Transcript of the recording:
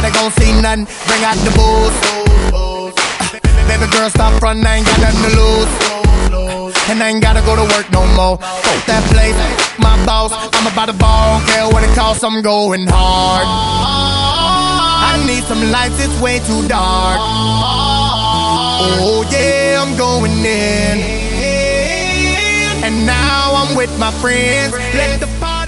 nobody gon' see nothing. Bring out the booze. Baby girl, stop frontin', I ain't got nothing to lose. And I ain't gotta go to work no more. Fuck that place, my boss. I'm about to ball, don't care what it costs, I'm going hard. I need some lights, it's way too dark. Oh yeah, I'm going in. And now I'm with my friends. Let the